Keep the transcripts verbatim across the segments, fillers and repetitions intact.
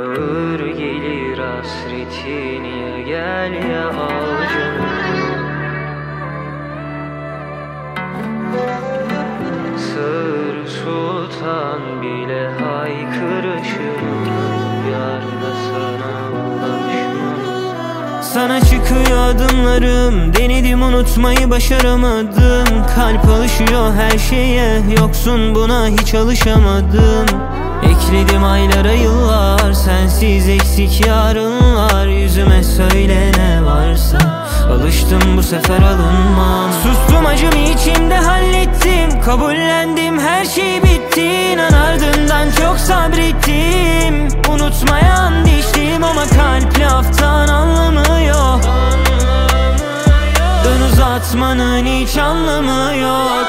Ağır gelir hasretin, ya gel ya al canım. Sır sultan bile haykırışım, yar da sana ulaşmaz. Sana çıkıyor adımlarım, denedim unutmayı başaramadım. Kalp alışıyor her şeye, yoksun buna hiç alışamadım. Ekledim aylara yıllar, sensiz eksik yarınlar. Yüzüme söyle ne varsa, alıştım bu sefer alınmam. Sustum acımı içimde hallettim, kabullendim her şey bitti. İnan ardından çok sabrettim, unutmaya and içtim ama kalp laftan anlamıyor. Dön uzatmanın hiç anlamı yok.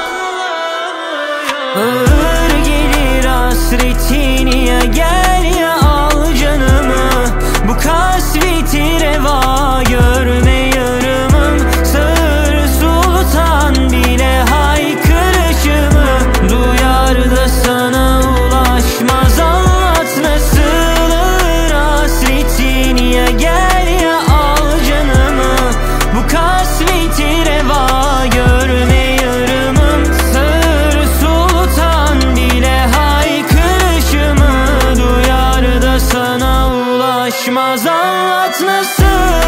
Ağır gelir hasretin, ya gel ya al canımı. Bu kasveti reva görme yarımım. Sır sultan bile haykırışımı duyar da sana ulaşmaz. Anlat nasılır hasretin, ya gel ya al canımı. Bu kasveti reva görme yarımım. Sır sultan bile haykırışımı duyar da sana ulaşmaz. Anlat nasıl?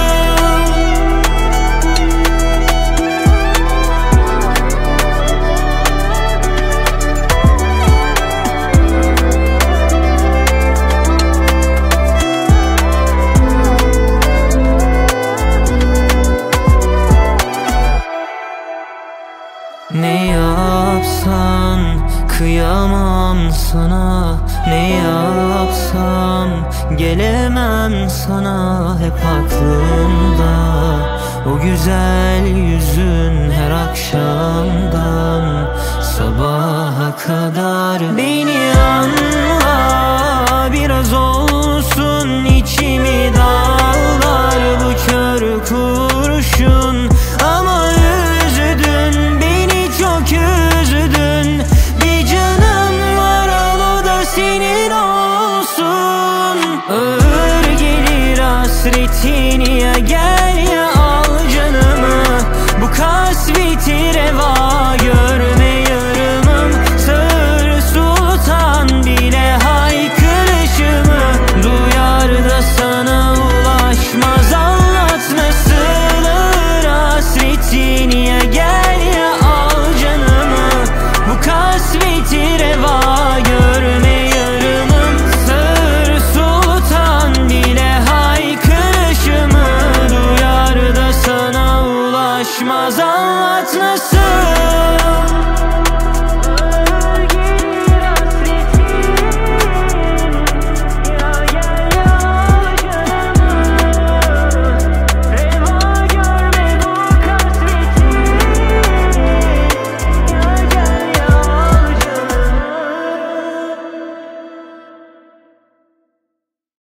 Ne yapsan kıyamam sana, ne yapsam gelemem sana. Hep aklımda o güzel yüzün, her akşamdan sabaha kadar. Beni anla, biraz olsun içimi dağlar bu kör kurşun. Ama üzdün beni, çok üzdün. Bir canım var, al o da senin olsun. Ağır gelir hasretin, ya gel ya al canımı. Bu kasveti reva görme yarımım. Sır sultan bile haykırışımı duyar da sana ulaşmaz. Anlat nasılır hasretin, ya gel ya al canımı. Bu kasveti reva görme yarımım. Sır sultan bile haykırışımı duyar da sana ulaşmaz. Anlat nasıl?